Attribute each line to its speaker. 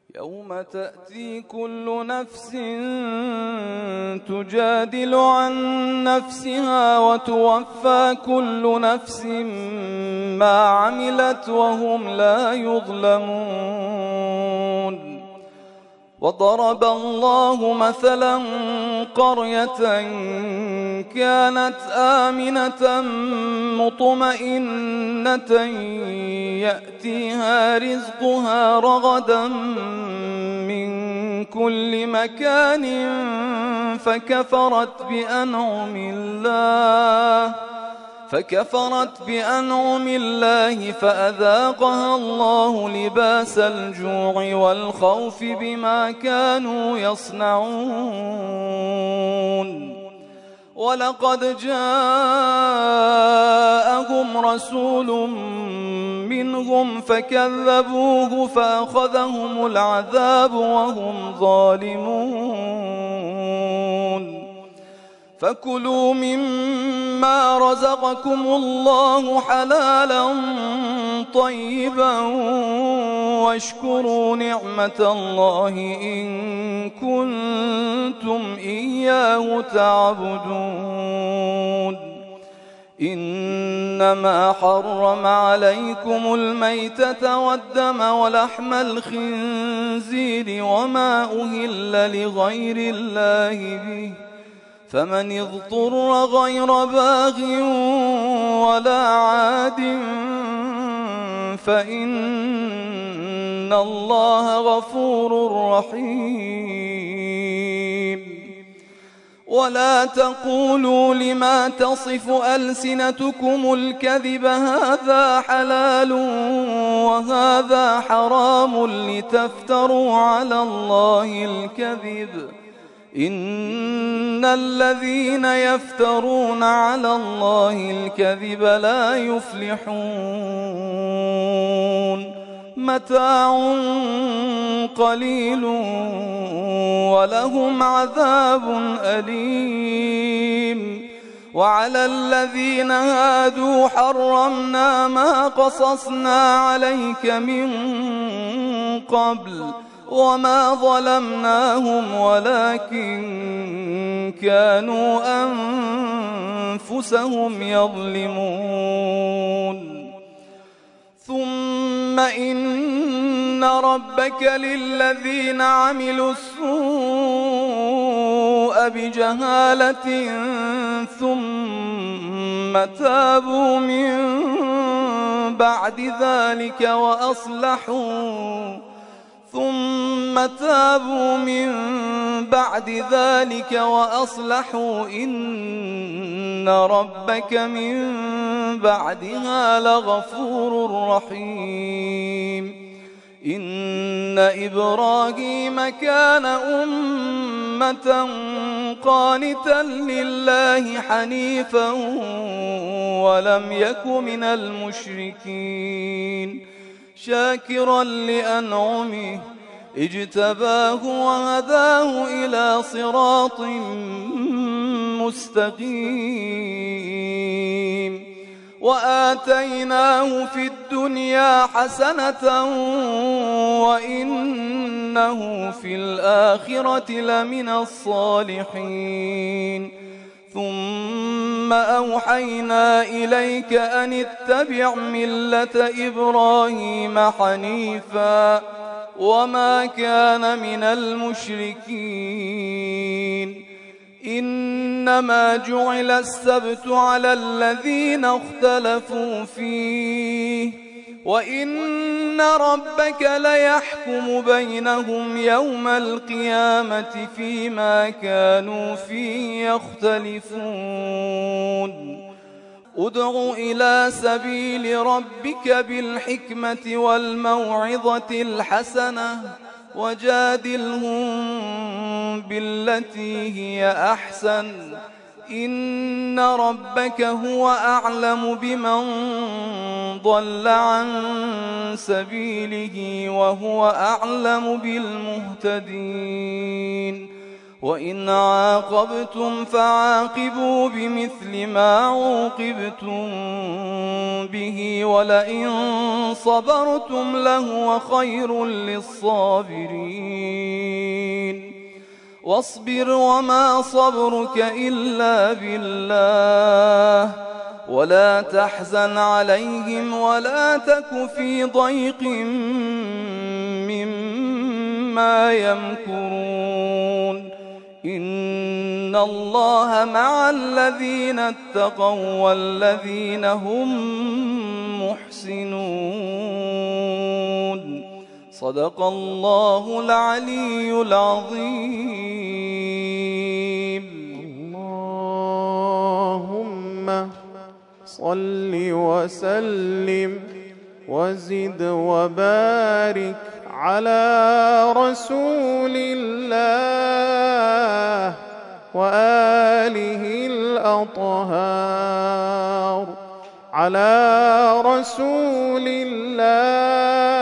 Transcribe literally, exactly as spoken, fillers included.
Speaker 1: يوم تأتي كل نفس تجادل عن نفسها وتوفى كل نفس ما عملت وهم لا يظلمون. وضرب الله مثلا قرية كانت آمنة مطمئنة يأتيها رزقها رغدا من كل مكان فكفرت بأنعم الله فكفرت بأنعم الله فأذاقها الله لباس الجوع والخوف بما كانوا يصنعون. ولقد جاءهم رسول منهم فكذبوه فأخذهم العذاب وهم ظالمون. فكلوا مما رزقكم الله حلالا طيبا واشكروا نعمة الله إن كنتم إياه تعبدون. إنما حرم عليكم الميتة والدم ولحم الخنزير وما أهل لغير الله به فمن اضطر غير باغ ولا عاد فإن الله غفور رحيم. ولا تقولوا لما تصف ألسنتكم الكذب هذا حلال وهذا حرام لتفتروا على الله الكذب إن الذين يفترون على الله الكذب لا يفلحون. متاع قليل ولهم عذاب أليم. وعلى الذين هادوا حرمنا ما قصصنا عليك من قبل وما ظلمناهم ولكن كانوا أنفسهم يظلمون. ثم إن ربك للذين عملوا السوء بجهالة ثم تابوا من بعد ذلك وأصلحوا ثم تابوا من بعد ذلك وأصلحوا إن ربك من بعدها لغفور رحيم. إن إبراهيم كان أمة قانتا لله حنيفا ولم يك من المشركين شاكرا لأنعمه اجتباه وهداه إلى صراط مستقيم. وآتيناه في الدنيا حسنة وإنه في الآخرة لمن الصالحين. ثم أوحينا إليك أن اتبع ملة إبراهيم حنيفا وما كان من المشركين. إنما جعل السبت على الذين اختلفوا فيه وإن ربك ليحكم بينهم يوم القيامة فيما كانوا فيه يختلفون. ادع إلى سبيل ربك بالحكمة والموعظة الحسنة وجادلهم بالتي هي أحسن إن ربك هو أعلم بمن ضل عن سبيله وهو أعلم بالمهتدين. وإن عاقبتم فعاقبوا بمثل ما عوقبتم به ولئن صبرتم لهو خير للصابرين واصبر وما صبرك إلا بالله ولا تحزن عليهم ولا تك في ضيق مما يمكرون إن الله مع الذين اتقوا والذين هم محسنون صدق الله العلي العظيم.
Speaker 2: اللهم صل وسلم وزد وبارك على رسول الله وآله الأطهار على رسول الله